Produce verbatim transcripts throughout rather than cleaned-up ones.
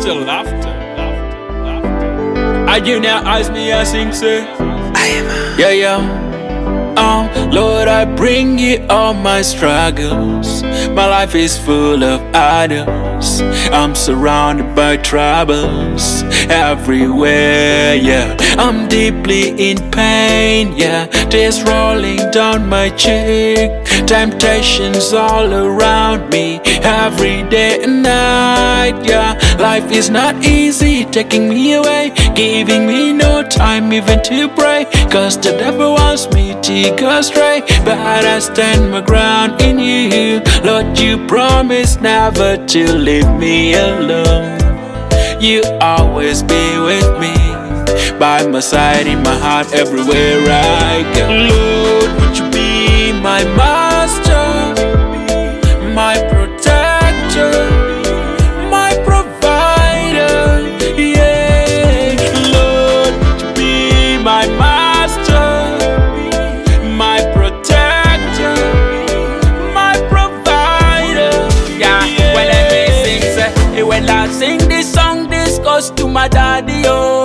Laughter, laughter, laughter, laughter. I you now ask me, I sing, say, I am. Yeah, yeah. Oh, Lord, I bring you all my struggles. My life is full of idols. I'm surrounded by troubles everywhere, yeah. I'm deeply in pain, yeah. Tears rolling down my cheek. Temptations all around me, every day and night, yeah. Life is not easy, taking me away, giving me no time even to pray. Cause the devil wants me to go astray, but I stand my ground in you. Lord, you promise never to leave me alone. You always be with me, by my side, in my heart, everywhere I go. Lord, would you be my master, my protector, my provider, yeah. Lord, would you be my master, my protector, my provider, yeah. When I sing, say, when I sing this song, this goes to my daddy,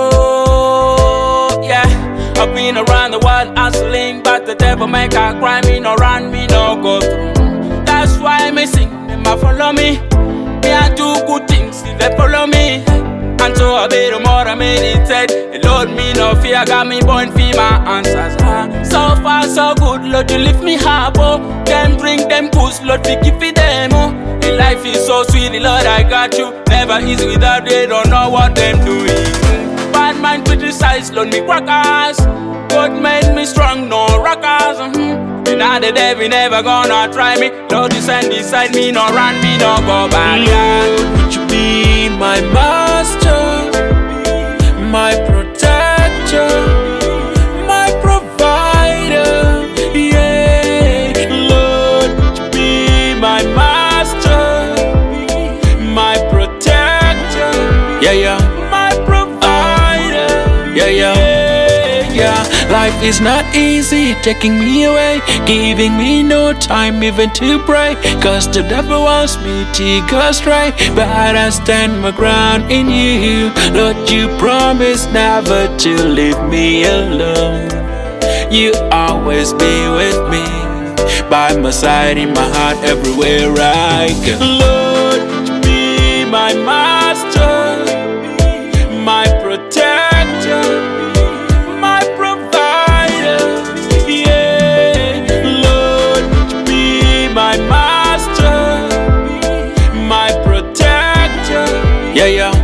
oh, yeah. I've been around the world hustling, but the devil make a cry, me no run, me no go through. That's why me sing, them a follow me. Me I do good things, if they follow me. And so I be the more I meditate. Lord, me no fear, got me born for my answers. Ah, so far so good, Lord, you lift me up, oh. Them drink them push, Lord, we give it them, oh. And life is so sweet, Lord, I got you. Never easy without, they don't know what them doing. Bad mind criticize, Lord, me crackers. God made me strong, no rockers. Mm-hmm. And now the devil never gonna try me. Lord, you stand beside me, no run me, no go back. Lord, would you be my master, my protector, my provider, yeah. Lord, would you be my master, my protector, yeah, yeah. Yeah, yeah, yeah. Life is not easy, taking me away, giving me no time even to pray. Cause the devil wants me to go astray, but I stand my ground in you. Lord, you promise never to leave me alone. You always be with me, by my side, in my heart, everywhere I go. Lord, would you be my master, my protector, my provider, yeah. Lord, would you be my master, my protector, yeah, yeah.